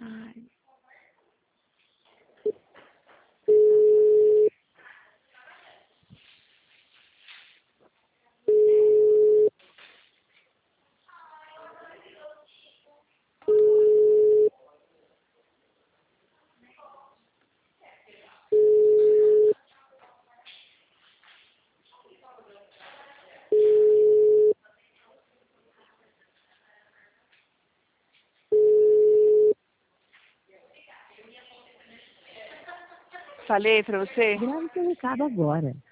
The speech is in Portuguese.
Ai. Falei pra você? Grave seu recado agora.